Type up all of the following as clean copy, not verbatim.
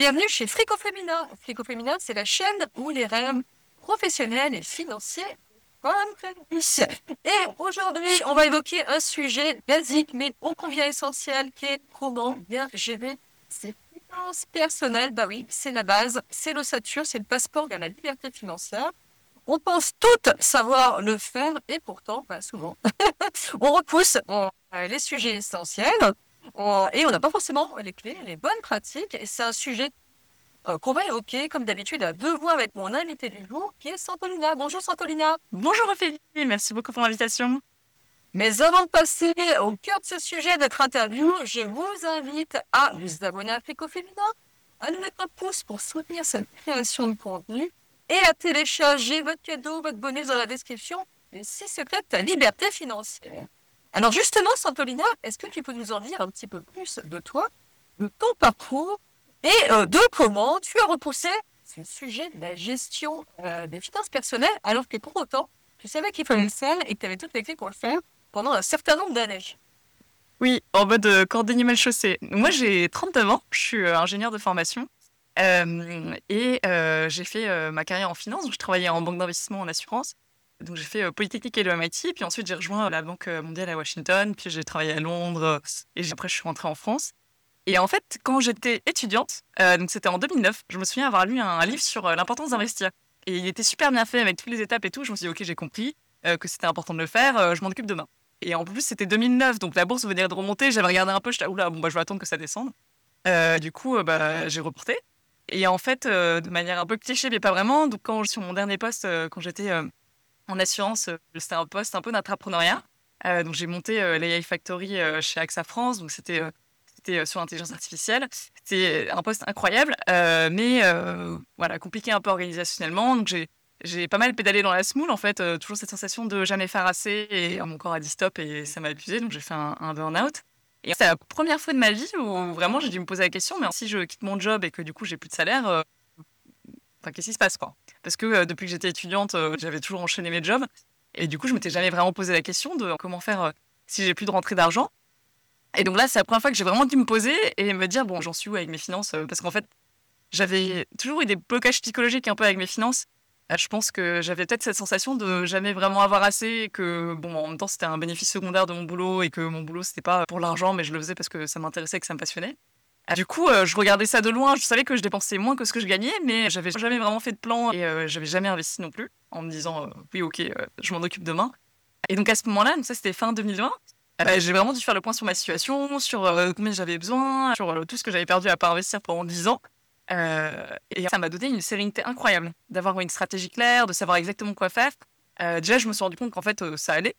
Bienvenue chez Frico Féminin. Frico Féminin, c'est la chaîne où les rêves professionnels et financiers réussissent. Et aujourd'hui, on va évoquer un sujet basique mais ô combien essentiel qui est comment bien gérer ses finances personnelles. Bah oui, c'est la base, c'est l'ossature, c'est le passeport vers la liberté financière. On pense toutes savoir le faire et pourtant, bah, souvent, on repousse les sujets essentiels et on n'a pas forcément les clés, les bonnes pratiques. Et c'est un sujet qu'on va évoquer, comme d'habitude, à deux voix avec mon invité du jour, qui est Santolina. Bonjour Santolina. Bonjour Ophélie, merci beaucoup pour l'invitation. Mais avant de passer au cœur de ce sujet, de notre interview, je vous invite à vous abonner à Frico Féminin, à nous mettre un pouce pour soutenir cette création de contenu et à télécharger votre cadeau, votre bonus dans la description, les 6 secrets de ta liberté financière. Alors justement, Santolina, est-ce que tu peux nous en dire un petit peu plus de toi, de ton parcours et de comment tu as repoussé ce sujet de la gestion des finances personnelles alors que pour autant, tu savais qu'il fallait le faire et que tu avais toutes les clés pour le faire pendant un certain nombre d'années. Oui, en mode cordonnier mal chaussé. Moi j'ai 39 ans, je suis ingénieur de formation et j'ai fait ma carrière en finance, donc je travaillais en banque d'investissement en assurance. Donc j'ai fait Polytechnique et le MIT, puis ensuite j'ai rejoint la Banque mondiale à Washington, puis j'ai travaillé à Londres et après je suis rentrée en France. Et en fait, quand j'étais étudiante, donc c'était en 2009, je me souviens avoir lu un livre sur l'importance d'investir. Et il était super bien fait avec toutes les étapes et tout. Je me suis dit, ok, j'ai compris que c'était important de le faire, je m'en occupe demain. Et en plus, c'était 2009, donc la bourse venait de remonter. J'avais regardé un peu, j'étais, oula, bon, bah, je vais attendre que ça descende. Du coup, bah, j'ai reporté. Et en fait, de manière un peu cliché, mais pas vraiment. Donc, quand sur mon dernier poste, quand j'étais en assurance, c'était un poste un peu d'entrepreneuriat. Donc, j'ai monté l'AI Factory chez AXA France. Donc, c'était sur l'intelligence artificielle. C'était un poste incroyable, mais voilà, compliqué un peu organisationnellement. Donc, j'ai pas mal pédalé dans la semoule, en fait. Toujours cette sensation de jamais faire assez. Et mon corps a dit stop et ça m'a épuisé. Donc, j'ai fait un burn-out. Et c'est la première fois de ma vie où vraiment j'ai dû me poser la question, mais si je quitte mon job et que du coup j'ai plus de salaire, enfin, qu'est-ce qui se passe, quoi? Parce que depuis que j'étais étudiante, j'avais toujours enchaîné mes jobs. Et du coup, je m'étais jamais vraiment posé la question de comment faire si j'ai plus de rentrée d'argent. Et donc là, c'est la première fois que j'ai vraiment dû me poser et me dire, bon, j'en suis où avec mes finances? Parce qu'en fait, j'avais toujours eu des blocages psychologiques un peu avec mes finances. Je pense que j'avais peut-être cette sensation de jamais vraiment avoir assez, et que bon, en même temps, c'était un bénéfice secondaire de mon boulot et que mon boulot, c'était pas pour l'argent, mais je le faisais parce que ça m'intéressait et que ça me passionnait. Du coup, je regardais ça de loin, je savais que je dépensais moins que ce que je gagnais, mais j'avais jamais vraiment fait de plan et j'avais jamais investi non plus, en me disant, oui, ok, je m'en occupe demain. Et donc à ce moment-là, donc ça c'était fin 2020, j'ai vraiment dû faire le point sur ma situation, sur combien j'avais besoin, sur tout ce que j'avais perdu à pas investir pendant 10 ans. Et ça m'a donné une sérénité incroyable d'avoir une stratégie claire, de savoir exactement quoi faire. Déjà, je me suis rendu compte qu'en fait, ça allait,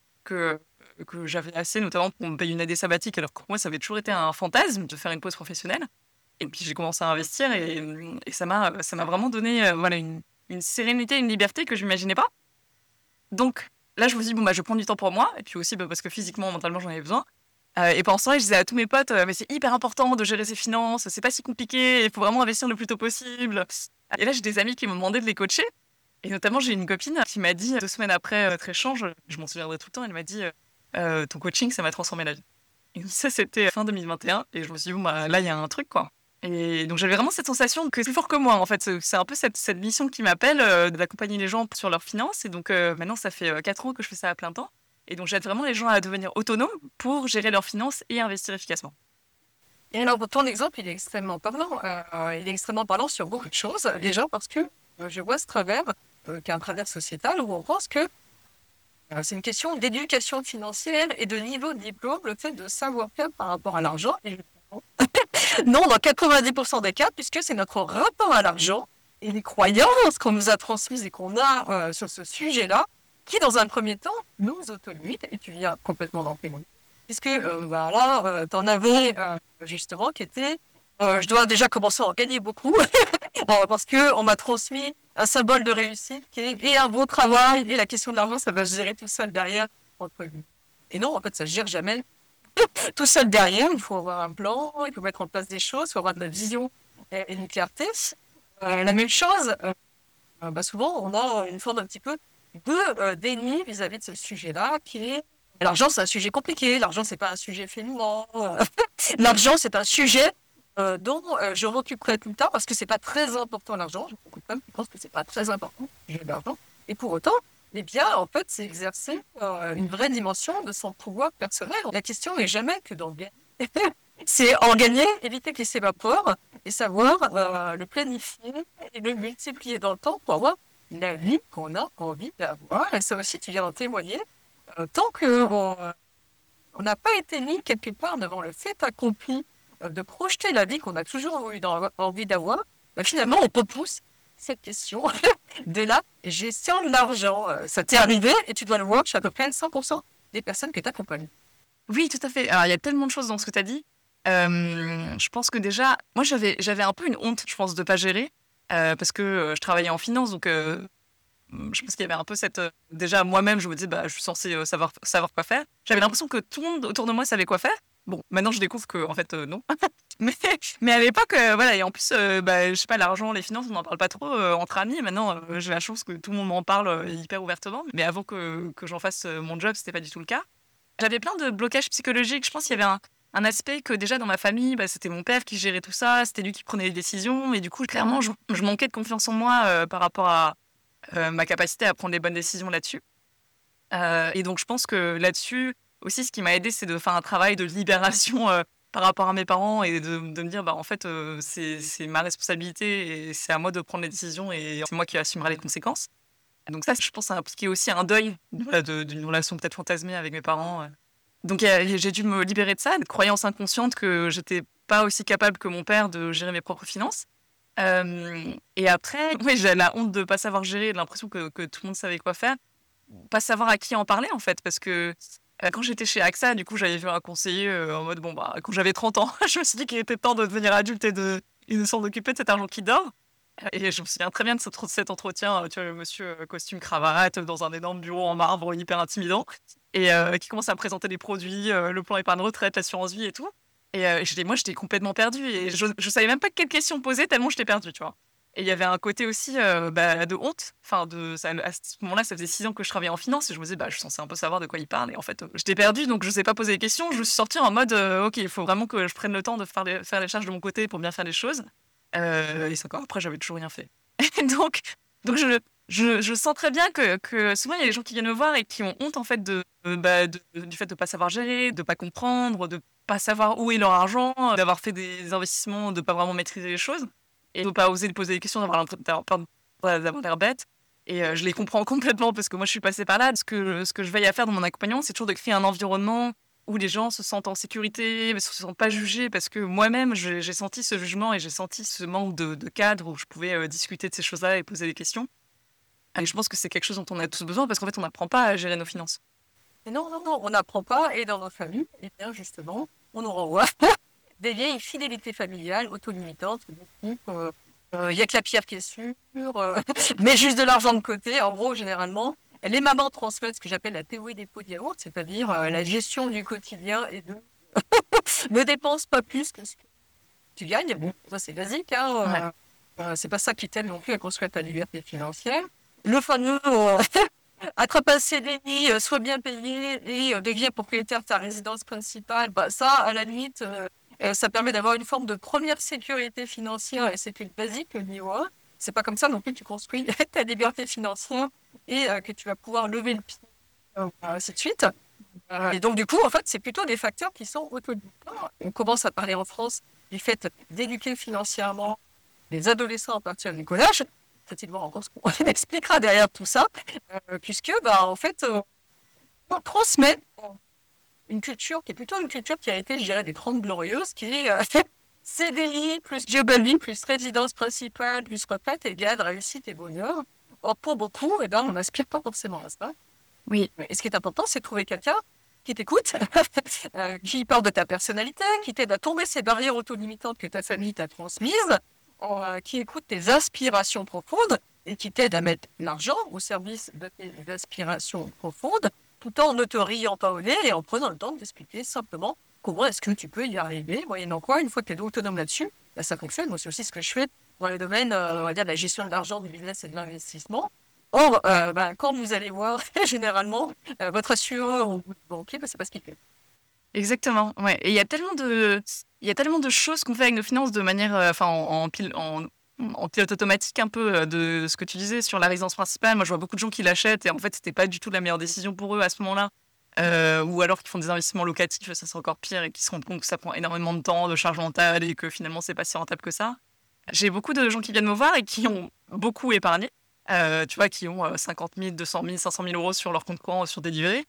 que j'avais assez, notamment pour me payer une année sabbatique, alors que pour moi, ça avait toujours été un fantasme de faire une pause professionnelle. Et puis, j'ai commencé à investir et ça m'a vraiment donné voilà, une sérénité, une liberté que je n'imaginais pas. Donc, là, je me suis dit, bon, bah, je prends du temps pour moi, et puis aussi bah, parce que physiquement, mentalement, j'en avais besoin. Et pendant ce temps-là, je disais à tous mes potes, mais c'est hyper important de gérer ses finances, c'est pas si compliqué, il faut vraiment investir le plus tôt possible. Et là, j'ai des amis qui m'ont demandé de les coacher. Et notamment, j'ai une copine qui m'a dit, 2 semaines après notre échange, je m'en souviendrai tout le temps, elle m'a dit, ton coaching, ça m'a transformé la vie. Et ça, c'était fin 2021. Et je me suis dit, bon, bah, là, il y a un truc, quoi. Et donc, j'avais vraiment cette sensation que c'est plus fort que moi, en fait. C'est un peu cette mission qui m'appelle d'accompagner les gens sur leurs finances. Et donc, maintenant, ça fait 4 ans que je fais ça à plein temps. Et donc, j'aide vraiment les gens à devenir autonomes pour gérer leurs finances et investir efficacement. Et alors, ton exemple, il est extrêmement parlant. Il est extrêmement parlant sur beaucoup de choses. Déjà parce que je vois ce travers, qui est un travers sociétal, où on pense que c'est une question d'éducation financière et de niveau de diplôme, le fait de savoir-faire par rapport à l'argent. Et non, dans 90% des cas, puisque c'est notre rapport à l'argent et les croyances qu'on nous a transmises et qu'on a sur ce sujet-là, qui, dans un premier temps, nous autolimitent, et tu viens complètement d'en témoigner. Puisque, voilà, t'en avais justement qui était, je dois déjà commencer à en gagner beaucoup, parce que on m'a transmis un symbole de réussite qui est et un bon travail, et la question de l'argent, ça va se gérer tout seul derrière. Entre guillemets. Et non, en fait, ça se gère jamais tout seul derrière. Il faut avoir un plan, il faut mettre en place des choses, il faut avoir de la vision et une clarté. La même chose, bah souvent, on a une forme un petit peu de déni vis-à-vis de ce sujet-là, qui est l'argent, c'est un sujet compliqué. L'argent, c'est pas un sujet féminin. L'argent, c'est un sujet dont je m'occuperai plus tard parce que c'est pas très important l'argent. J'ai beaucoup de femmes qui pensent que c'est pas très important de jouer de l'argent. Et pour autant, eh bien, en fait, c'est exercer une vraie dimension de son pouvoir personnel. La question n'est jamais que d'en gagner. C'est en gagner, éviter qu'il s'évapore et savoir le planifier et le multiplier dans le temps pour avoir la vie qu'on a envie d'avoir. Et ça aussi, tu viens d'en témoigner. Tant que on n'a pas été mis quelque part devant le fait accompli de projeter la vie qu'on a toujours envie d'avoir, bah, finalement, on repousse cette question de la gestion de l'argent. Ça t'est arrivé et tu dois le voir chez à peu près 100% des personnes que tu accompagnes. Oui, tout à fait. Alors, il y a tellement de choses dans ce que tu as dit. Je pense que déjà, moi, j'avais un peu une honte, je pense, de pas gérer, parce que je travaillais en finance, donc je pense qu'il y avait un peu cette... déjà, moi-même, je me disais, bah, je suis censée savoir quoi faire. J'avais l'impression que tout le monde autour de moi savait quoi faire. Bon, maintenant, je découvre que, en fait, non. mais, mais à l'époque, voilà, et en plus, bah, je sais pas, l'argent, les finances, on n'en parle pas trop entre amis. Maintenant, j'ai la chance que tout le monde m'en parle hyper ouvertement. Mais avant que j'en fasse mon job, c'était pas du tout le cas. J'avais plein de blocages psychologiques. Je pense qu'il y avait un aspect que déjà dans ma famille, bah, c'était mon père qui gérait tout ça, c'était lui qui prenait les décisions. Et du coup, clairement, je manquais de confiance en moi par rapport à ma capacité à prendre les bonnes décisions là-dessus. Et donc, je pense que là-dessus, aussi, ce qui m'a aidé, c'est de faire un travail de libération par rapport à mes parents et de me dire, bah, en fait, c'est ma responsabilité et c'est à moi de prendre les décisions et c'est moi qui assumerai les conséquences. Donc ça, je pense, ça a impliqué aussi un deuil voilà, d'une relation peut-être fantasmée avec mes parents. Donc j'ai dû me libérer de ça, de croyances inconscientes que j'étais pas aussi capable que mon père de gérer mes propres finances. Et après, oui, j'ai la honte de pas savoir gérer, l'impression que tout le monde savait quoi faire, pas savoir à qui en parler en fait, parce que quand j'étais chez AXA, du coup, j'avais vu un conseiller en mode, bon, bah, quand j'avais 30 ans, je me suis dit qu'il était temps de devenir adulte et de s'en occuper de cet argent qui dort. Et je me souviens très bien de cet entretien, tu vois, le monsieur costume cravate dans un énorme bureau en marbre hyper intimidant et qui commence à me présenter les produits, le plan épargne retraite, l'assurance vie et tout. Et j'étais complètement perdue et je savais même pas quelle question poser tellement j'étais perdue, tu vois. Et il y avait un côté aussi bah, de honte. Enfin, à ce moment-là, ça faisait 6 ans que je travaillais en finance et je me disais, bah, je suis censée un peu savoir de quoi il parle. Et en fait, j'étais perdue, donc je sais pas poser les questions. Je me suis sortie en mode, ok, il faut vraiment que je prenne le temps de faire les charges de mon côté pour bien faire les choses. Et 5 ans après, j'avais toujours rien fait. donc, donc je sens très bien que souvent, il y a des gens qui viennent me voir et qui ont honte, en fait, du fait de pas savoir gérer, de pas comprendre, de pas savoir où est leur argent, d'avoir fait des investissements, de pas vraiment maîtriser les choses et de pas oser poser des questions, d'avoir peur d'avoir l'air bête. Et je les comprends complètement parce que moi, je suis passée par là. Ce que je veille à faire dans mon accompagnement, c'est toujours de créer un environnement où les gens se sentent en sécurité, ne se sentent pas jugés, parce que moi-même, j'ai senti ce jugement et j'ai senti ce manque de cadre où je pouvais discuter de ces choses-là et poser des questions. Et je pense que c'est quelque chose dont on a tous besoin, parce qu'en fait, on n'apprend pas à gérer nos finances. Et non, non, non, on n'apprend pas. Et dans nos familles, eh bien, justement, on nous renvoie des vieilles fidélités familiales auto-limitantes. Il y a que la pierre qui est sûre, mais juste de l'argent de côté. En gros, généralement, les mamans transmettent ce que j'appelle la théorie des pots de yaourt, c'est-à-dire la gestion du quotidien et de ne dépense pas plus que ce que tu gagnes. Bon, ça c'est basique, hein. C'est pas ça qui t'aide non plus à construire ta liberté financière. Le fameux attrape un CDI, sois bien payé et deviens propriétaire de ta résidence principale, bah, ça, à la limite, ça permet d'avoir une forme de première sécurité financière et c'est une basique niveau 1. C'est pas comme ça non plus que tu construis ta liberté financière et que tu vas pouvoir lever le pied, ainsi de suite. Et donc, du coup, en fait, c'est plutôt des facteurs qui sont autodidactes. On commence à parler en France du fait d'éduquer financièrement les adolescents à partir du collège. Faut-il voir encore ce qu'on expliquera derrière tout ça, puisque, bah, en fait, on transmet une culture qui est plutôt une culture qui a été, je dirais, des 30 glorieuses, qui est CDI plus job à vie plus résidence principale plus retraite égale réussite et bonheur. Or, pour beaucoup, eh ben, on n'aspire pas forcément à ça. Oui. Et ce qui est important, c'est de trouver quelqu'un qui t'écoute, qui parle de ta personnalité, qui t'aide à tomber ces barrières auto-limitantes que ta famille t'a transmises, qui écoute tes aspirations profondes et qui t'aide à mettre l'argent au service de tes aspirations profondes, tout en ne te riant pas au nez et en prenant le temps de t'expliquer simplement comment est-ce que tu peux y arriver, moyennant quoi, une fois que tu es autonome là-dessus, bah, ça fonctionne. Moi, c'est aussi ce que je fais dans les domaines, on va dire, de la gestion de l'argent, du business et de l'investissement. Or, bah, quand vous allez voir, généralement, votre assureur ou votre banquier, bah, c'est pas ce qu'il fait. Exactement, ouais. Et il y a tellement il y a tellement de choses qu'on fait avec nos finances de manière, en pilote automatique un peu de ce que tu disais sur la résidence principale. Moi, je vois beaucoup de gens qui l'achètent et en fait, c'était pas du tout la meilleure décision pour eux à ce moment-là. Ou alors qui font des investissements locatifs, ça c'est encore pire, et qui se rendent compte que ça prend énormément de temps, de charge mentale et que finalement, c'est pas si rentable que ça. J'ai beaucoup de gens qui viennent me voir et qui ont beaucoup épargné, tu vois, qui ont 50 000, 200 000, 500 000 euros sur leur compte courant sur des livrets.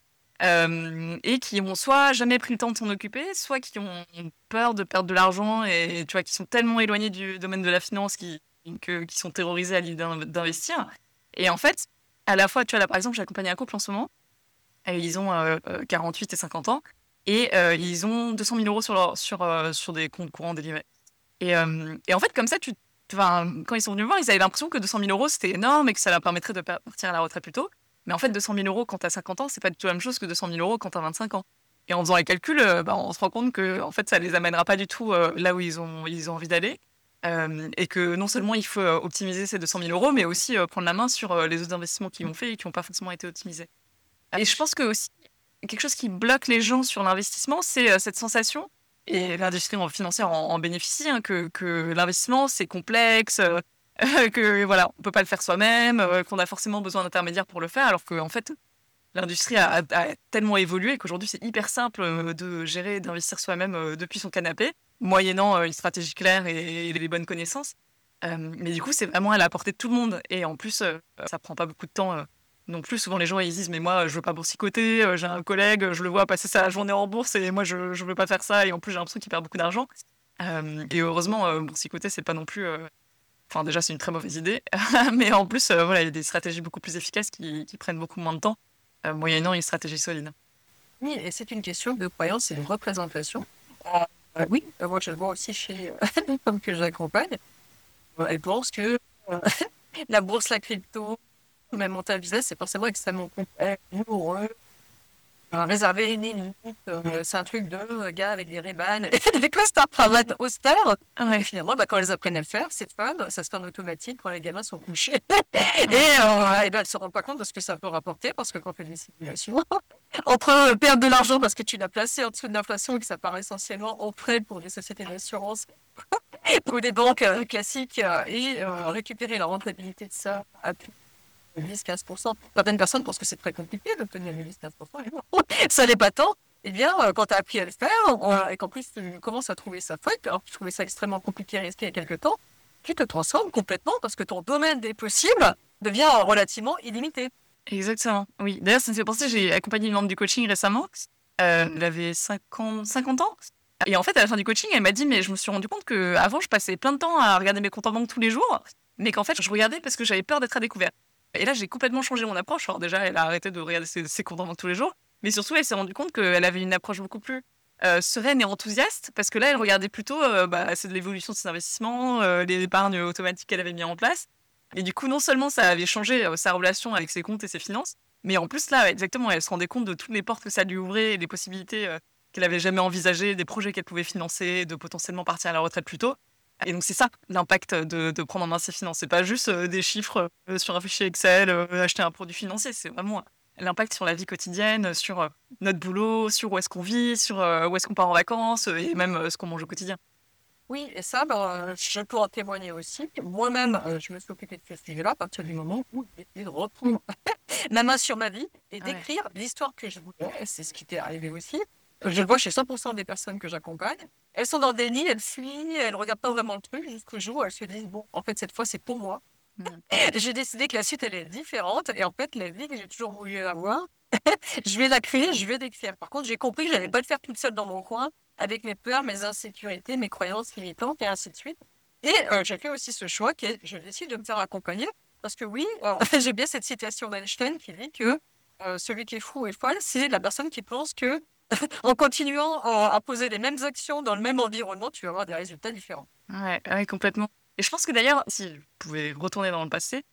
Et qui ont soit jamais pris le temps de s'en occuper, soit qui ont peur de perdre de l'argent et tu vois, qui sont tellement éloignés du domaine de la finance qui sont terrorisés à l'idée d'investir. Et en fait, à la fois, tu vois, là par exemple, j'accompagne un couple en ce moment, et ils ont 48 et 50 ans, et ils ont 200 000 euros sur des comptes courants délivrés. Et en fait, comme ça, quand ils sont venus me voir, ils avaient l'impression que 200 000 euros, c'était énorme et que ça leur permettrait de partir à la retraite plus tôt. Mais en fait, 200 000 euros quand t'as 50 ans, c'est pas du tout la même chose que 200 000 euros quand t'as 25 ans. Et en faisant les calculs, on se rend compte que en fait, ça les amènera pas du tout là où ils ont envie d'aller. Et que non seulement il faut optimiser ces 200 000 euros, mais aussi prendre la main sur les autres investissements qu'ils ont fait et qui n'ont pas forcément été optimisés. Et je pense que aussi, quelque chose qui bloque les gens sur l'investissement, c'est cette sensation, et l'industrie financière en bénéficie, hein, que l'investissement, c'est complexe, que voilà, on peut pas le faire soi-même, qu'on a forcément besoin d'intermédiaires pour le faire, alors que en fait, l'industrie a tellement évolué qu'aujourd'hui, c'est hyper simple de gérer, d'investir soi-même depuis son canapé, moyennant une stratégie claire et les bonnes connaissances. Mais du coup, c'est vraiment à la portée de tout le monde. Et en plus, ça prend pas beaucoup de temps non plus. Souvent, les gens, ils disent, mais moi, je veux pas boursicoter. J'ai un collègue, je le vois passer sa journée en bourse et moi, je veux pas faire ça. Et en plus, j'ai l'impression qu'il perd beaucoup d'argent. Et heureusement, boursicoter, c'est pas non plus... Enfin, déjà, c'est une très mauvaise idée. Mais en plus, voilà, il y a des stratégies beaucoup plus efficaces qui prennent beaucoup moins de temps, moyennant une stratégie solide. Oui, et c'est une question de croyance et de représentation. Oui, moi je le vois aussi chez les femmes que j'accompagne. Elles pensent que la bourse, la crypto, même mental business, c'est forcément extrêmement complexe, douloureux, réserver une minute. C'est un truc de gars avec des Ray-Ban, des costards cravates austères. Ouais. Et finalement, bah, quand elles apprennent à le faire, c'est fun, ça se fait en automatique quand les gamins sont couchés. Et ben, elles se rendent pas compte de ce que ça peut rapporter parce que quand on fait des simulations, entre perdre de l'argent parce que tu l'as placé en dessous de l'inflation et que ça part essentiellement en prêt pour des sociétés d'assurance ou des banques classiques et récupérer la rentabilité de ça à plus de 10-15%. Certaines personnes pensent que c'est très compliqué d'obtenir les 10-15%. Et non, ça n'est pas tant. Eh bien, quand tu as appris à le faire et qu'en plus tu commences à trouver ça fun, alors que tu trouvais ça extrêmement compliqué à risquer il y a quelques temps, tu te transformes complètement parce que ton domaine des possibles devient relativement illimité. Exactement, oui. D'ailleurs, ça me fait penser, j'ai accompagné une membre du coaching récemment. Elle avait 50 ans. Et en fait, à la fin du coaching, elle m'a dit, mais je me suis rendu compte qu'avant, je passais plein de temps à regarder mes comptes en banque tous les jours, mais qu'en fait, je regardais parce que j'avais peur d'être à découvert. Et là, j'ai complètement changé mon approche. Alors déjà, elle a arrêté de regarder ses comptes en banque tous les jours, mais surtout, elle s'est rendue compte qu'elle avait une approche beaucoup plus sereine et enthousiaste, parce que là, elle regardait plutôt c'est de l'évolution de ses investissements, les épargnes automatiques qu'elle avait mis en place. Et du coup, non seulement ça avait changé sa relation avec ses comptes et ses finances, mais en plus, là, exactement, elle se rendait compte de toutes les portes que ça lui ouvrait et les possibilités qu'elle avait jamais envisagées, des projets qu'elle pouvait financer, de potentiellement partir à la retraite plus tôt. Et donc, c'est ça, l'impact de prendre en main ses finances. C'est pas juste des chiffres sur un fichier Excel, acheter un produit financier. C'est vraiment l'impact sur la vie quotidienne, sur notre boulot, sur où est-ce qu'on vit, sur où est-ce qu'on part en vacances et même ce qu'on mange au quotidien. Oui, et ça, ben, je peux en témoigner aussi. Moi-même, je me suis occupée de ce sujet-là à partir du moment où j'ai décidé de reprendre ma main sur ma vie et Ouais. d'écrire l'histoire que je voulais. Et c'est ce qui t'est arrivé aussi. Je le vois chez 100% des personnes que j'accompagne. Elles sont dans le déni, elles fuient, elles regardent pas vraiment le truc jusqu'au jour où elles se disent, bon, en fait, cette fois, c'est pour moi. Mm. J'ai décidé que la suite, elle est différente. Et en fait, la vie que j'ai toujours voulu avoir, je vais la créer, je vais l'écrire. Par contre, j'ai compris que je n'allais pas le faire toute seule dans mon coin, avec mes peurs, mes insécurités, mes croyances limitantes, et ainsi de suite. Et j'ai fait aussi ce choix qui est, je décide de me faire accompagner, parce que oui, j'ai bien cette citation d'Einstein qui dit que celui qui est fou et folle, c'est la personne qui pense que en continuant à poser les mêmes actions dans le même environnement, tu vas avoir des résultats différents. Ouais, ouais, complètement. Et je pense que d'ailleurs, si je pouvais retourner dans le passé,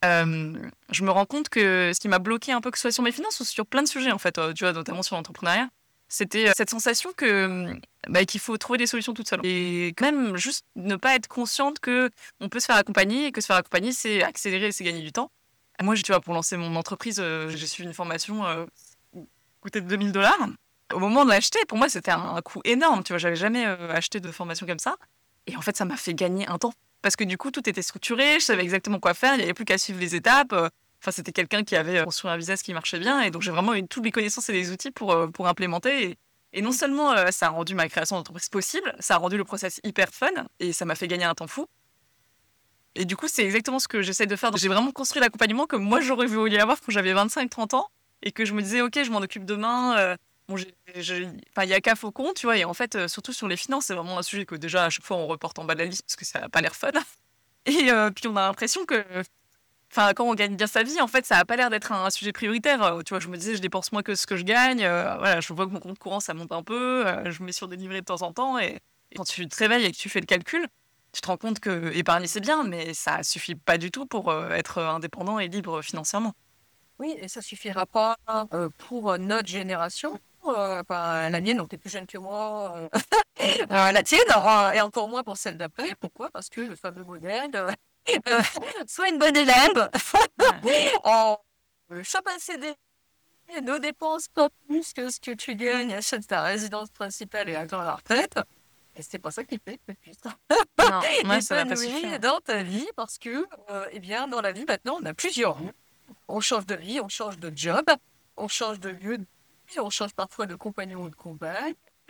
je me rends compte que ce qui m'a bloqué un peu, que ce soit sur mes finances ou sur plein de sujets, en fait, tu vois, notamment sur l'entrepreneuriat, c'était cette sensation qu'il faut trouver des solutions toute seule. Et quand même, juste ne pas être consciente que on peut se faire accompagner et que se faire accompagner, c'est accélérer et c'est gagner du temps. Et moi, tu vois, pour lancer mon entreprise, j'ai suivi une formation qui coûtait $2 000. au moment de l'acheter, pour moi, c'était un coût énorme. Tu vois, j'avais jamais acheté de formation comme ça. Et en fait, ça m'a fait gagner un temps. Parce que du coup, tout était structuré, je savais exactement quoi faire, il n'y avait plus qu'à suivre les étapes. Enfin, c'était quelqu'un qui avait construit un business qui marchait bien. Et donc, j'ai vraiment eu toutes les connaissances et les outils pour implémenter. Et non seulement ça a rendu ma création d'entreprise possible, ça a rendu le process hyper fun et ça m'a fait gagner un temps fou. Et du coup, c'est exactement ce que j'essaie de faire. J'ai vraiment construit l'accompagnement que moi, j'aurais voulu avoir quand j'avais 25-30 ans et que je me disais, OK, je m'en occupe demain. Bon, enfin, il y a qu'à faucon, tu vois. Et en fait, surtout sur les finances, c'est vraiment un sujet que déjà, à chaque fois, on reporte en bas de la liste parce que ça n'a pas l'air fun. Et puis, on a l'impression que, enfin, quand on gagne bien sa vie, en fait, ça n'a pas l'air d'être un sujet prioritaire. Tu vois, je me disais, je dépense moins que ce que je gagne. Voilà, je vois que mon compte courant, ça monte un peu. Je me mets sur des livrets de temps en temps. Et quand tu te réveilles et que tu fais le calcul, tu te rends compte que épargner, c'est bien, mais ça suffit pas du tout pour être indépendant et libre financièrement. Oui, et ça suffira pas pour notre génération. La mienne, donc t'es plus jeune que moi, la tienne, et encore moins pour celle d'après. Pourquoi? Parce que le fameux modèle, sois une bonne élève, Ouais. en chope un CD, ne dépense pas plus que ce que tu gagnes, achète ta résidence principale et attends la retraite. Et c'est pas ça qui fait que tu puisses Non, ouais, ça va pas t'épanouir suffire. dans ta vie parce que, eh bien, dans la vie, maintenant, on a plusieurs vies. On change de vie, on change de job, on change de lieu de vie, on change parfois de compagnon ou de compagne.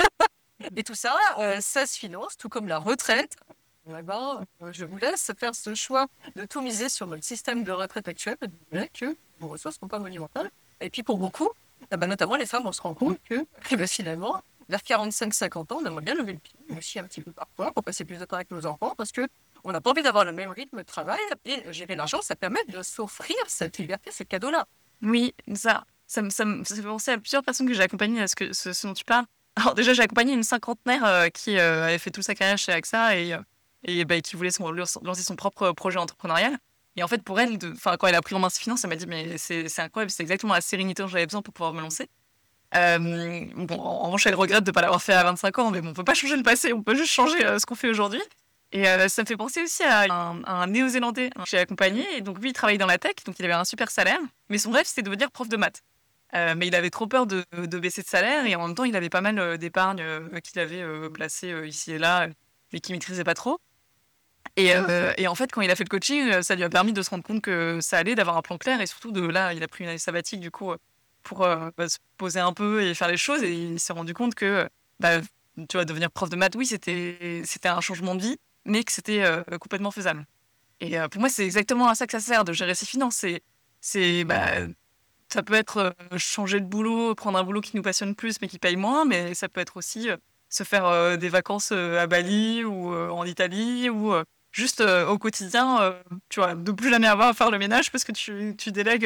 Et tout ça, ça se finance, tout comme la retraite. Eh ben, je vous laisse faire ce choix de tout miser sur notre système de retraite actuel, que vos ressources ne sont pas monumentales. Et puis pour beaucoup, notamment les femmes, on se rend compte que finalement, vers 45-50 ans, on aimerait bien lever le pied, aussi un petit peu parfois, pour passer plus de temps avec nos enfants, parce que on n'a pas envie d'avoir le même rythme de travail. Et gérer l'argent, ça permet de s'offrir cette liberté, ce cadeau-là. Oui, ça fait penser à plusieurs personnes que j'ai accompagnées à ce dont tu parles. Alors déjà, j'ai accompagné une cinquantenaire qui avait fait toute sa carrière chez AXA et bah, qui voulait lancer son propre projet entrepreneurial. Et en fait, pour elle, quand elle a pris en main ses finances, elle m'a dit, mais c'est incroyable, c'est exactement la sérénité dont j'avais besoin pour pouvoir me lancer. Bon, en revanche, elle regrette de ne pas l'avoir fait à 25 ans, mais bon, on peut pas changer le passé, on peut juste changer ce qu'on fait aujourd'hui. Et ça me fait penser aussi à un Néo-Zélandais que j'ai accompagné. Et donc, lui, il travaillait dans la tech, donc il avait un super salaire. Mais son rêve, c'était de devenir prof de maths. Mais il avait trop peur de baisser de salaire. Et en même temps, il avait pas mal d'épargne qu'il avait placé ici et là, mais qu'il maîtrisait pas trop. Et en fait, quand il a fait le coaching, ça lui a permis de se rendre compte que ça allait, d'avoir un plan clair. Et surtout, là, il a pris une année sabbatique, du coup, pour se poser un peu et faire les choses. Et il s'est rendu compte que, bah, tu vois, devenir prof de maths, oui, c'était un changement de vie, mais que c'était complètement faisable. Et pour moi, c'est exactement à ça que ça sert, de gérer ses finances. Bah, ça peut être changer de boulot, prendre un boulot qui nous passionne plus, mais qui paye moins, mais ça peut être aussi se faire des vacances à Bali ou en Italie, ou juste au quotidien, tu vois, de plus jamais avoir à faire le ménage parce que tu délègues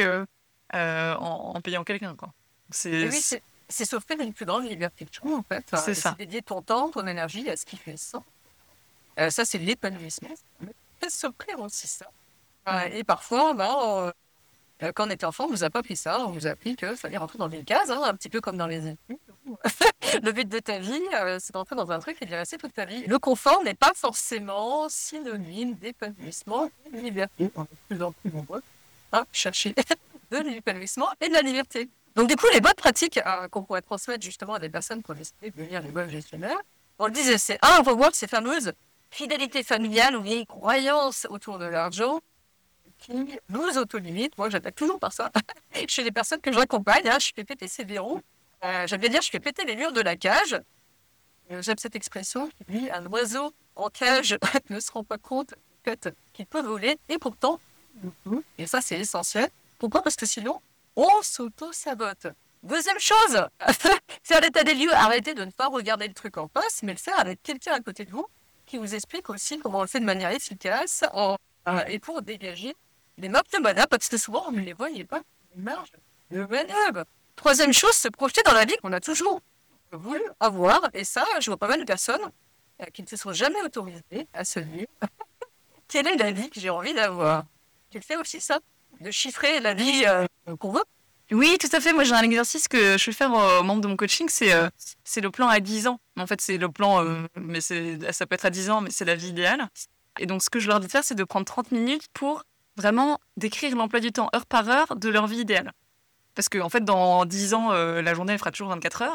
en payant quelqu'un, quoi. Et C'est oui, c'est s'offrir une plus grande liberté de choix, en fait. c'est Et c'est ça. dédier ton temps, ton énergie à ce qui fait sens. Ça, c'est l'épanouissement. Mais s'offrir aussi ça. Ouais. Et parfois, quand on était enfant, on nous a pas appris ça. On nous a appris qu'il fallait rentrer dans des cases, un petit peu comme dans les études. Le but de ta vie, c'est d'entrer dans un truc et d'y rester toute ta vie. Le confort n'est pas forcément synonyme d'épanouissement et de liberté. On est de plus en plus nombreux à chercher de l'épanouissement et de la liberté. Donc du coup, les bonnes pratiques qu'on pourrait transmettre justement à des personnes pour essayer de devenir les bons gestionnaires, on le disait, c'est revoir ces fameuses fidélités familiales ou vieilles croyances autour de l'argent qui nous autolimitent. Moi, j'attaque toujours par ça. Chez les personnes que j'accompagne, je fais péter ces verrous. J'aime bien dire, je fais péter les murs de la cage. J'aime cette expression qui dit un oiseau en cage ne se rend pas compte qu'il peut voler, et pourtant, et ça c'est essentiel. Pourquoi? Parce que sinon, on s'auto-sabote. Deuxième chose, c'est un état des lieux. Arrêtez de ne pas regarder le truc en face, mais le faire avec quelqu'un à côté de vous qui vous explique aussi comment on le fait de manière efficace et pour dégager les marges de manœuvre, parce que souvent on ne les voyait pas, les marges de manœuvre. Troisième chose, se projeter dans la vie qu'on a toujours voulu avoir. Et ça, je vois pas mal de personnes qui ne se sont jamais autorisées à se dire quelle est la vie que j'ai envie d'avoir. Tu fais aussi ça, de chiffrer la vie qu'on veut. Oui, tout à fait. Moi, j'ai un exercice que je fais faire aux membres de mon coaching, c'est le plan à 10 ans. En fait, c'est le plan, mais ça peut être à 10 ans, mais c'est la vie idéale. Et donc, ce que je leur dis de faire, c'est de prendre 30 minutes pour vraiment décrire l'emploi du temps heure par heure de leur vie idéale. Parce qu'en fait, dans 10 ans, la journée, elle fera toujours 24 heures.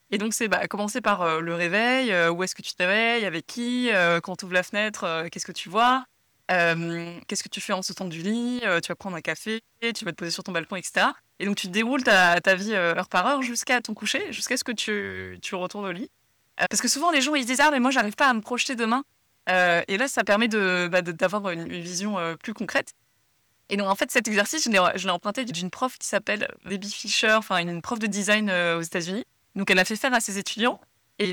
Et donc, c'est commencer par le réveil, où est-ce que tu te réveilles, avec qui, quand tu ouvres la fenêtre, qu'est-ce que tu vois, qu'est-ce que tu fais en sautant du lit, tu vas prendre un café, tu vas te poser sur ton balcon, etc. Et donc, tu déroules ta vie heure par heure jusqu'à ton coucher, jusqu'à ce que tu retournes au lit. Parce que souvent, les gens, ils se disent, ah, mais moi, j'arrive pas à me projeter demain. Et là, ça permet d'avoir une vision plus concrète. Et donc, en fait, cet exercice, je l'ai emprunté d'une prof qui s'appelle Debbie Fisher, enfin, une prof de design aux États-Unis. Donc, elle a fait faire à ses étudiants.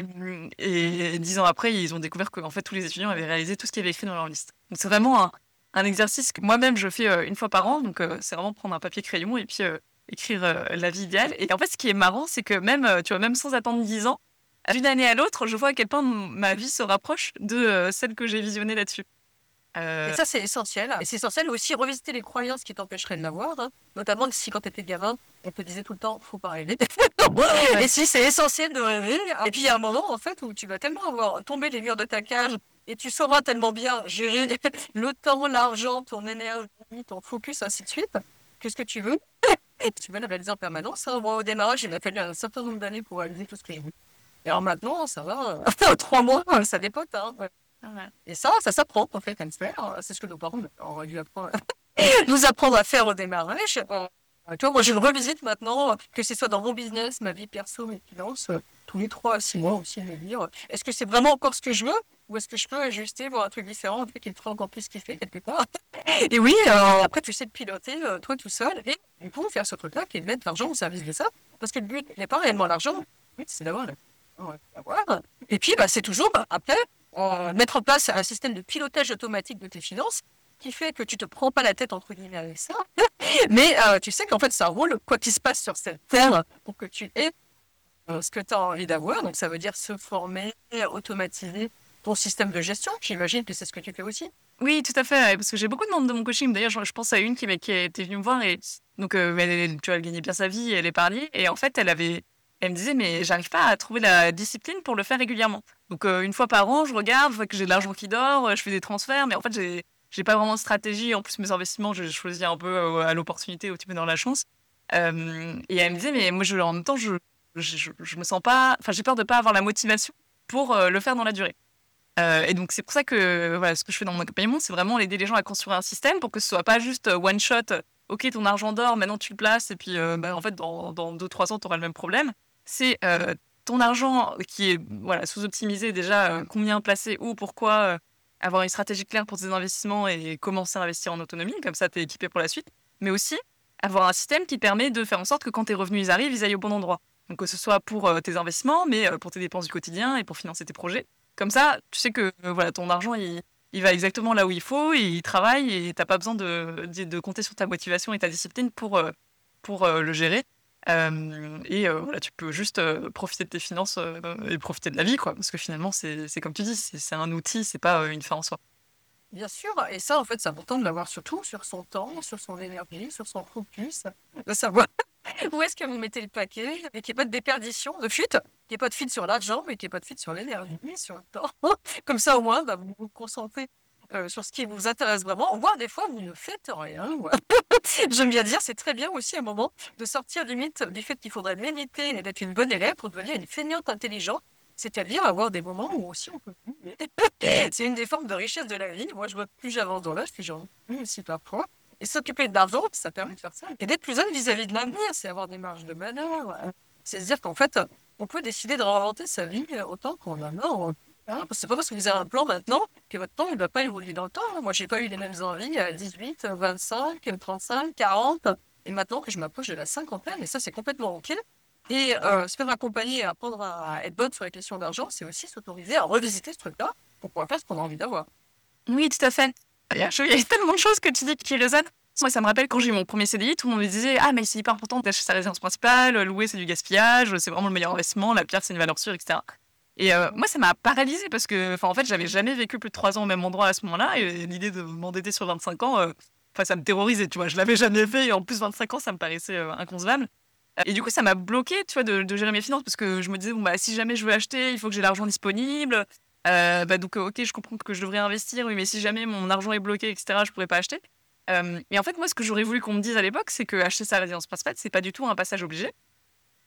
Et 10 ans après, ils ont découvert que en fait, tous les étudiants avaient réalisé tout ce qu'il y avait écrit dans leur liste. Donc, c'est vraiment un exercice que moi-même, je fais une fois par an. Donc, c'est vraiment prendre un papier-crayon et puis écrire la vie idéale. Et en fait, ce qui est marrant, c'est que même, tu vois, même sans attendre 10 ans, d'une année à l'autre, je vois à quel point ma vie se rapproche de celle que j'ai visionnée là-dessus. Et ça, c'est essentiel. Et c'est essentiel aussi revisiter les croyances qui t'empêcheraient de l'avoir, hein. Notamment si quand tu étais gamin, on te disait tout le temps, faut pas rêver. Et si, c'est essentiel de rêver. Et puis il y a un moment, en fait, où tu vas tellement avoir tombé les murs de ta cage et tu sauras tellement bien gérer le temps, l'argent, ton énergie, ton focus, ainsi de suite, que ce que tu veux. Et tu vas le réaliser en permanence, hein. Moi, au démarrage, il m'a fallu un certain nombre d'années pour réaliser tout ce que je voulais. Et alors maintenant, ça va. 3 mois, ça dépote, hein. Ouais. Ouais. Et ça s'apprend en fait à le faire. C'est ce que nos parents auraient dû apprendre, nous apprendre à faire au démarrage. Tu vois, moi je le revisite maintenant, que ce soit dans mon business, ma vie perso, mes finances, tous les 3 à 6 mois aussi, de me dire, est-ce que c'est vraiment encore ce que je veux ou est-ce que je peux ajuster, voir un truc différent, un truc qui me fera encore plus kiffer quelque part. Et oui, après tu sais le piloter toi tout seul et du coup faire ce truc-là qui est de mettre l'argent au service de ça. Parce que le but n'est pas réellement l'argent, le but c'est d'avoir l'avoir. Et puis c'est toujours après mettre en place un système de pilotage automatique de tes finances qui fait que tu te prends pas la tête entre guillemets avec ça, mais tu sais qu'en fait ça roule quoi qu'il se passe sur cette terre pour que tu aies ce que tu as envie d'avoir. Donc ça veut dire se former, automatiser ton système de gestion. J'imagine que c'est ce que tu fais aussi. Oui, tout à fait, ouais, parce que j'ai beaucoup de membres de mon coaching. D'ailleurs, je pense à une qui était venue me voir et donc, tu vois, elle gagnait bien sa vie, elle épargnait. Et en fait, elle me disait, mais j'arrive pas à trouver la discipline pour le faire régulièrement. Donc, une fois par an, je regarde, je vois que j'ai de l'argent qui dort, je fais des transferts, mais en fait, j'ai pas vraiment de stratégie. En plus, mes investissements, je choisis un peu à l'opportunité, au type dans la chance. Et elle me disait, mais moi, en même temps, je me sens pas, enfin, j'ai peur de pas avoir la motivation pour le faire dans la durée. Et donc, c'est pour ça que voilà, ce que je fais dans mon accompagnement, c'est vraiment aider les gens à construire un système pour que ce soit pas juste one shot. Ok, ton argent dort, maintenant tu le places, et puis en fait, dans 2-3 ans, tu auras le même problème. C'est ton argent qui est voilà, sous-optimisé déjà, combien placer, où, pourquoi, avoir une stratégie claire pour tes investissements et commencer à investir en autonomie, comme ça, tu es équipé pour la suite. Mais aussi, avoir un système qui permet de faire en sorte que quand tes revenus ils arrivent, ils aillent au bon endroit. Donc, que ce soit pour tes investissements, mais pour tes dépenses du quotidien et pour financer tes projets. Comme ça, tu sais que voilà, ton argent, il va exactement là où il faut, il travaille et tu n'as pas besoin de compter sur ta motivation et ta discipline pour le gérer. Voilà, tu peux juste profiter de tes finances et profiter de la vie, quoi. Parce que finalement, c'est comme tu dis, c'est un outil, c'est pas une fin en soi. Bien sûr, et ça en fait c'est important de l'avoir surtout sur son temps, sur son énergie, sur son focus, de savoir où est-ce que vous mettez le paquet et qu'il n'y ait pas de déperdition, de fuite, qu'il n'y ait pas de fuite sur l'argent, mais qu'il n'y ait pas de fuite sur l'énergie, sur le temps. Comme ça, au moins, vous vous concentrez sur ce qui vous intéresse vraiment, voire des fois, vous ne faites rien. J'aime bien dire, c'est très bien aussi un moment de sortir limite du fait qu'il faudrait méditer et d'être une bonne élève pour devenir une feignante intelligente, c'est-à-dire avoir des moments où aussi on peut plus. C'est une des formes de richesse de la vie. Moi, je vois que plus j'avance dans l'âge, plus j'en ai aussi parfois. Et s'occuper de l'argent, ça permet de faire ça. Et d'être plus jeune vis-à-vis de l'avenir, c'est avoir des marges de manœuvre. C'est se dire qu'en fait, on peut décider de réinventer sa vie autant qu'on en a. C'est pas parce que vous avez un plan maintenant que votre temps ne va pas évoluer dans le temps, hein. Moi, j'ai pas eu les mêmes envies à 18, 25, 35, 40. Et maintenant que je m'approche de la cinquantaine, et ça, c'est complètement OK. Et se faire accompagner et apprendre à être bonne sur les questions d'argent, c'est aussi s'autoriser à revisiter ce truc-là pour pouvoir faire ce qu'on a envie d'avoir. Oui, tout à fait. Il y a tellement de choses que tu dis qui résonnent. Moi, ça me rappelle quand j'ai eu mon premier CDI, tout le monde me disait ah mais c'est hyper important d'acheter sa résidence principale, louer c'est du gaspillage, c'est vraiment le meilleur investissement, la pierre c'est une valeur sûre, etc. Et moi, ça m'a paralysée parce que, en fait, j'avais jamais vécu plus de 3 ans au même endroit à ce moment-là. Et l'idée de m'endetter sur 25 ans, ça me terrorisait, tu vois. Je l'avais jamais fait et en plus, 25 ans, ça me paraissait inconcevable. Et du coup, ça m'a bloqué, tu vois, de gérer mes finances parce que je me disais, bon, bah, si jamais je veux acheter, il faut que j'ai l'argent disponible. Donc, ok, je comprends que je devrais investir, oui, mais si jamais mon argent est bloqué, etc., je pourrais pas acheter. Et en fait, moi, ce que j'aurais voulu qu'on me dise à l'époque, c'est que acheter sa résidence principale, c'est pas du tout un passage obligé.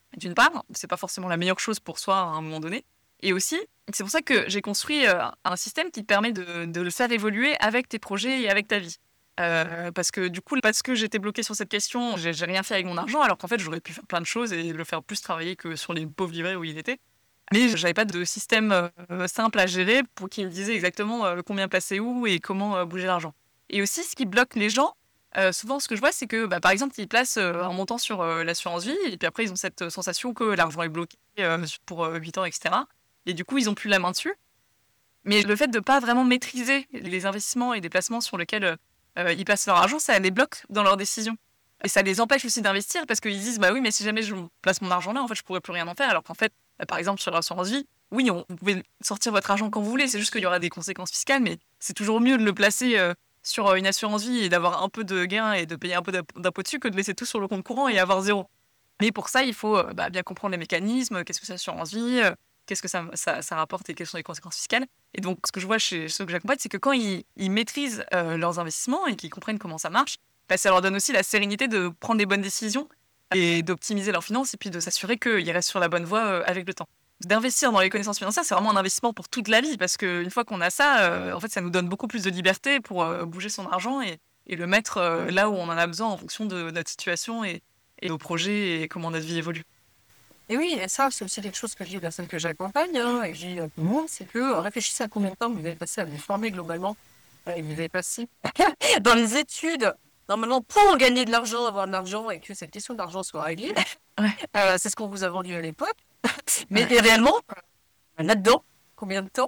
d'une part, c'est pas forcément la meilleure chose pour soi à un moment donné. Et aussi, c'est pour ça que j'ai construit un système qui te permet de le faire évoluer avec tes projets et avec ta vie. Parce que du coup, parce que j'étais bloquée sur cette question, j'ai rien fait avec mon argent, alors qu'en fait, j'aurais pu faire plein de choses et le faire plus travailler que sur les pauvres livrets où il était. Mais j'avais pas de système simple à gérer pour qu'il me disait exactement combien placer où et comment bouger l'argent. Et aussi, ce qui bloque les gens, souvent, ce que je vois, c'est que, par exemple, ils placent un montant sur l'assurance vie, et puis après, ils ont cette sensation que l'argent est bloqué pour 8 ans, etc. Et du coup, ils ont plus la main dessus. Mais le fait de pas vraiment maîtriser les investissements et les placements sur lesquels ils passent leur argent, ça les bloque dans leurs décisions. Et ça les empêche aussi d'investir parce qu'ils disent, bah oui, mais si jamais je place mon argent là, en fait, je pourrais plus rien en faire. Alors qu'en fait, par exemple, sur l'assurance vie, oui, vous pouvez sortir votre argent quand vous voulez, c'est juste qu'il y aura des conséquences fiscales, mais c'est toujours mieux de le placer sur une assurance vie et d'avoir un peu de gain et de payer un peu d'impôt dessus que de laisser tout sur le compte courant et avoir zéro. Mais pour ça, il faut bien comprendre les mécanismes, qu'est-ce que c'est l'assurance vie, qu'est-ce que ça rapporte et quelles sont les conséquences fiscales. Et donc, ce que je vois chez ceux que j'accompagne, c'est que quand ils maîtrisent leurs investissements et qu'ils comprennent comment ça marche, ça leur donne aussi la sérénité de prendre des bonnes décisions et d'optimiser leurs finances et puis de s'assurer qu'ils restent sur la bonne voie avec le temps. D'investir dans les connaissances financières, c'est vraiment un investissement pour toute la vie parce qu'une fois qu'on a ça, en fait, ça nous donne beaucoup plus de liberté pour bouger son argent et le mettre là où on en a besoin en fonction de notre situation et nos projets et comment notre vie évolue. Et oui, et ça, c'est aussi quelque chose que je dis aux personnes que j'accompagne, hein, et que je dis à tout le monde, c'est que réfléchissez à combien de temps vous avez passé à vous former globalement, et vous avez passé dans les études, normalement, pour gagner de l'argent, avoir de l'argent, et que cette question d'argent soit réglée. Ouais. C'est ce qu'on vous a vendu à l'époque. Mais réellement, là-dedans, combien de temps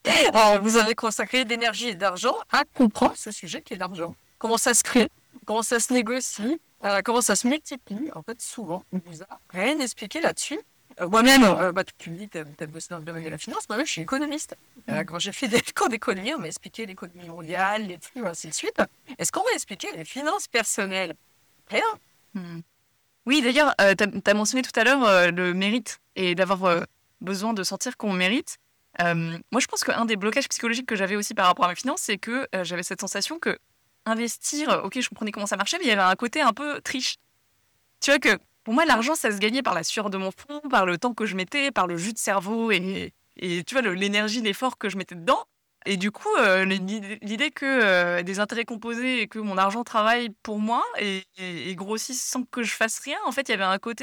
vous avez consacré d'énergie et d'argent à comprendre ce sujet qui est l'argent. Comment ça se crée, comment ça se négocie, comment ça se multiplie. En fait, souvent, on vous a rien expliqué là-dessus. Moi-même, tu me dis que tu as bossé dans le domaine de la finance. Moi-même, je suis économiste. Quand j'ai fait des cours d'économie, on m'a expliqué l'économie mondiale, les flux, ainsi de suite. Est-ce qu'on m'a expliqué les finances personnelles? Rien. Oui, d'ailleurs, tu as mentionné tout à l'heure le mérite et d'avoir besoin de sentir qu'on mérite. Moi, je pense qu'un des blocages psychologiques que j'avais aussi par rapport à mes finances, c'est que j'avais cette sensation que investir, ok, je comprenais comment ça marchait, mais il y avait un côté un peu triche. Tu vois que pour moi, l'argent, ça se gagnait par la sueur de mon front, par le temps que je mettais, par le jus de cerveau et tu vois, l'énergie, l'effort que je mettais dedans. Et du coup, l'idée que des intérêts composés et que mon argent travaille pour moi et grossisse sans que je fasse rien, en fait, il y avait un côté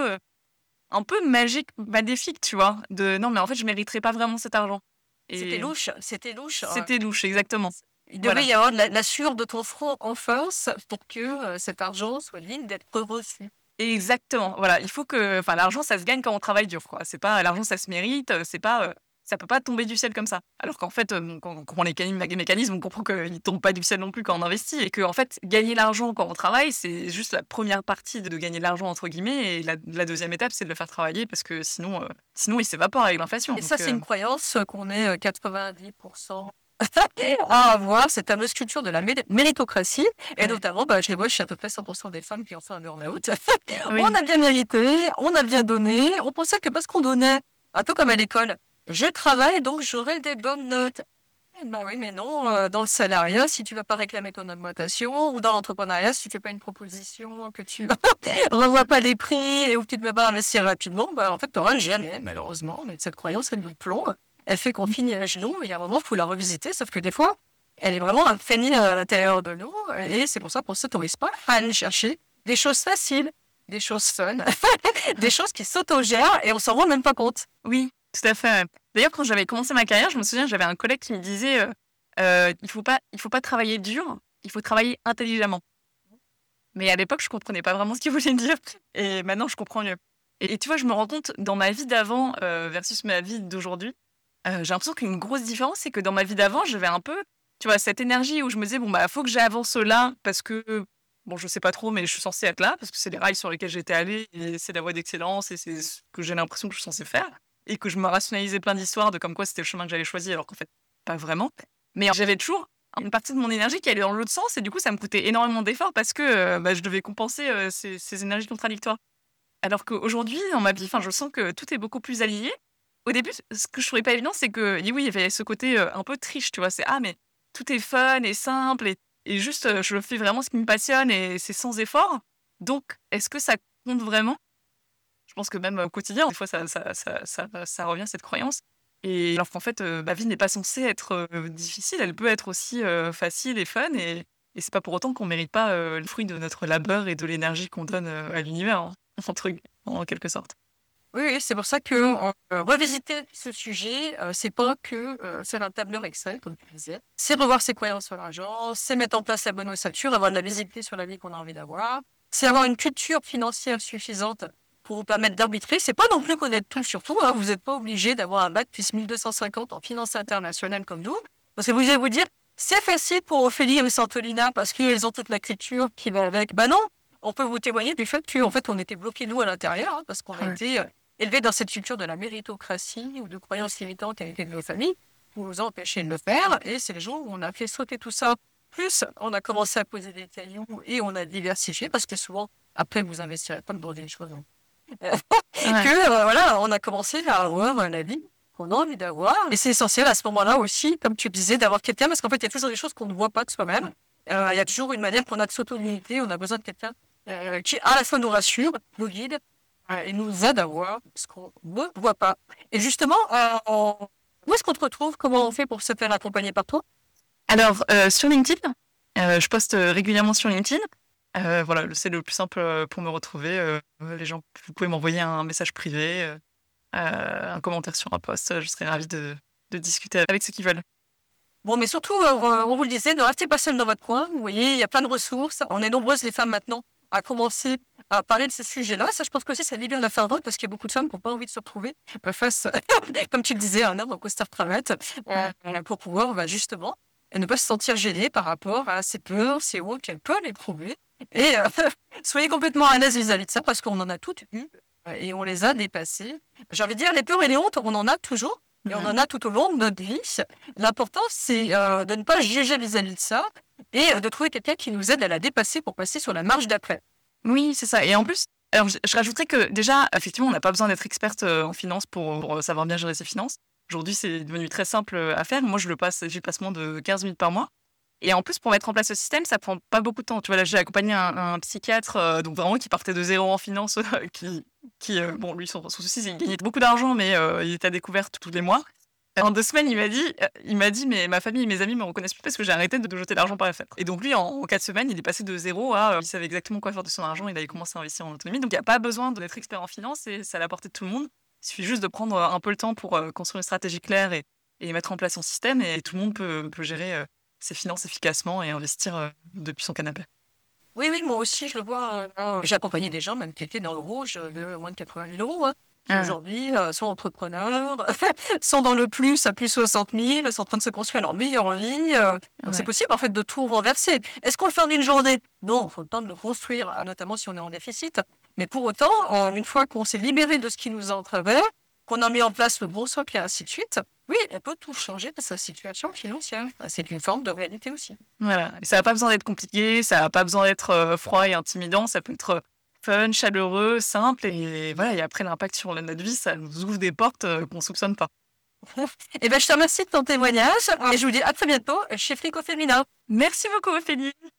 un peu magique, maléfique, tu vois. De non, mais en fait, je mériterais pas vraiment cet argent. C'était louche, c'était louche. C'était louche, exactement. Il devait y avoir de la sueur de ton front en face pour que cet argent soit digne d'être reçu. Exactement. Voilà, il faut que, enfin, l'argent, ça se gagne quand on travaille dur, quoi. C'est pas l'argent, ça se mérite. C'est pas, ça peut pas tomber du ciel comme ça. Alors qu'en fait, quand on comprend les mécanismes, on comprend qu'ils tombent pas du ciel non plus quand on investit et que en fait, gagner l'argent quand on travaille, c'est juste la première partie de gagner de l'argent entre guilets et la deuxième étape, c'est de le faire travailler parce que sinon, il s'évapore avec l'inflation. Et ça, c'est une croyance qu'on est 90% à avoir cette fameuse culture de la méritocratie. Et notamment, je les vois, je suis à peu près 100% des femmes qui ont fait un burn-out. Oui. On a bien mérité, on a bien donné. On pensait que parce qu'on donnait, un peu comme à l'école, je travaille, donc j'aurai des bonnes notes. Bah oui, mais non, dans le salariat, si tu vas pas réclamer ton augmentation, ou dans l'entrepreneuriat, si tu fais pas une proposition, que tu revois pas les prix et où tu ne vas pas investir rapidement, en fait, tu n'auras jamais, malheureusement. Mais cette croyance, elle nous plombe. Elle fait qu'on finit à genoux, et à un moment, il faut la revisiter, sauf que des fois, elle est vraiment imprégnée à l'intérieur de nous, et c'est pour ça qu'on ne s'autorise pas à aller chercher des choses faciles, des choses fun, des choses qui s'autogèrent, et on s'en rend même pas compte. Oui, tout à fait. D'ailleurs, quand j'avais commencé ma carrière, je me souviens, j'avais un collègue qui me disait il faut pas travailler dur, il faut travailler intelligemment. Mais à l'époque, je comprenais pas vraiment ce qu'il voulait dire. Et maintenant, je comprends mieux. Et tu vois, je me rends compte, dans ma vie d'avant versus ma vie d'aujourd'hui, j'ai l'impression qu'une grosse différence, c'est que dans ma vie d'avant, j'avais un peu, tu vois, cette énergie où je me disais, faut que j'avance là parce que, bon, je sais pas trop, mais je suis censée être là parce que c'est les rails sur lesquels j'étais allée et c'est la voie d'excellence et c'est ce que j'ai l'impression que je suis censée faire. Et que je me rationalisais plein d'histoires de comme quoi c'était le chemin que j'avais choisi alors qu'en fait, pas vraiment. Mais j'avais toujours une partie de mon énergie qui allait dans l'autre sens et du coup, ça me coûtait énormément d'efforts parce que je devais compenser ces énergies contradictoires. Alors qu'aujourd'hui, dans ma vie, je sens que tout est beaucoup plus aligné. Au début, ce que je trouvais pas évident, c'est que oui, il y avait ce côté un peu triche, tu vois. C'est mais tout est fun et simple et juste je fais vraiment ce qui me passionne et c'est sans effort. Donc, est-ce que ça compte vraiment? Je pense que même au quotidien, des fois, ça revient, cette croyance. Et alors qu'en fait, ma vie n'est pas censée être difficile, elle peut être aussi facile et fun. Et c'est pas pour autant qu'on mérite pas le fruit de notre labeur et de l'énergie qu'on donne à l'univers, hein, en quelque sorte. Oui, oui, c'est pour ça que revisiter ce sujet, c'est pas que faire un tableur Excel, comme tu disais. C'est revoir ses croyances sur l'argent, c'est mettre en place la bonne ossature, avoir de la visibilité sur la vie qu'on a envie d'avoir. C'est avoir une culture financière suffisante pour vous permettre d'arbitrer. C'est pas non plus connaître tout sur tout, hein. Vous n'êtes pas obligé d'avoir un bac plus 1250 en finance internationale comme nous. Parce que vous allez vous dire, c'est facile pour Ophélie et Santolina parce qu'elles ont toute la culture qui va avec. Ben non, on peut vous témoigner du fait qu'en fait, on était bloqués, nous, à l'intérieur, hein, parce qu'on a été élevés dans cette culture de la méritocratie ou de croyances limitantes qui de nos familles, pour nous empêcher de le faire. Et c'est le jour où on a fait sauter tout ça. Plus, on a commencé à poser des cailloux et on a diversifié, parce que souvent, après, vous investirez pas dans des choses. Voilà, on a commencé à avoir un avis qu'on a envie d'avoir. Et c'est essentiel à ce moment-là aussi, comme tu disais, d'avoir quelqu'un, parce qu'en fait, il y a toujours des choses qu'on ne voit pas de soi-même. Il y a toujours une manière qu'on a de s'auto-limiter. On a besoin de quelqu'un qui, à la fois, nous rassure, nous guide et nous aide à voir ce qu'on ne voit pas. Et justement, où est-ce qu'on te retrouve? Comment on fait pour se faire accompagner par toi? Alors, sur LinkedIn, je poste régulièrement sur LinkedIn. Voilà, c'est le plus simple pour me retrouver. Les gens, vous pouvez m'envoyer un message privé, un commentaire sur un post. Je serais ravie de discuter avec ceux qui veulent. Bon, mais surtout, on vous le disait, ne restez pas seul dans votre coin. Vous voyez, il y a plein de ressources. On est nombreuses, les femmes, maintenant, à commencer à parler de ce sujet-là. Ça, je pense que aussi, ça libère la femme, parce qu'il y a beaucoup de femmes qui n'ont pas envie de se retrouver face, comme tu le disais, à un homme en costard cravate, pour pouvoir, justement, ne pas se sentir gênée par rapport à ces peurs, ces hontes qu'elles peuvent éprouver. Et soyez complètement à l'aise vis-à-vis de ça, parce qu'on en a toutes eues et on les a dépassées. J'ai envie de dire, les peurs et les hontes, on en a toujours. Et on en a tout au long de notre vie. L'important, c'est de ne pas juger vis-à-vis de ça et de trouver quelqu'un qui nous aide à la dépasser pour passer sur la marche d'après. Oui, c'est ça. Et en plus, alors, je rajouterais que déjà, effectivement, on n'a pas besoin d'être experte en finance pour savoir bien gérer ses finances. Aujourd'hui, c'est devenu très simple à faire. Moi, j'y passe moins de 15 minutes par mois. Et en plus, pour mettre en place ce système, ça prend pas beaucoup de temps. Tu vois, là, j'ai accompagné un psychiatre, donc vraiment qui partait de zéro en finance, bon, lui, son souci, c'est qu'il gagnait beaucoup d'argent, mais il était à découvert tous les mois. En 2 semaines, il m'a dit, mais ma famille et mes amis me reconnaissent plus parce que j'ai arrêté de jeter l'argent par la fenêtre. Et donc lui, en 4 semaines, il est passé de zéro à, il savait exactement quoi faire de son argent, il avait commencé à investir en autonomie. Donc il n'y a pas besoin d'être expert en finance et c'est à la portée de tout le monde. Il suffit juste de prendre un peu le temps pour construire une stratégie claire et mettre en place son système et tout le monde peut gérer ses finances efficacement et investir depuis son canapé. Oui, oui, moi aussi, je le vois. J'ai accompagné des gens, même qui étaient dans le rouge de moins de 80 000 euros, hein, qui aujourd'hui sont entrepreneurs, sont dans le plus à plus 60 000, sont en train de se construire leur meilleure vie. Donc c'est possible, en fait, de tout renverser. Est-ce qu'on le fait en une journée? Non, il faut le temps de le construire, notamment si on est en déficit. Mais pour autant, une fois qu'on s'est libéré de ce qui nous entravait, qu'on a mis en place le bon socle et ainsi de suite, oui, elle peut tout changer de sa situation financière. C'est une forme de réalité aussi. Voilà. Et ça n'a pas besoin d'être compliqué, ça n'a pas besoin d'être froid et intimidant, ça peut être fun, chaleureux, simple. Et voilà, et après, l'impact sur notre vie, ça nous ouvre des portes qu'on ne soupçonne pas. Eh bien, je te remercie de ton témoignage et je vous dis à très bientôt chez Flico Féminin. Merci beaucoup, Ophélie.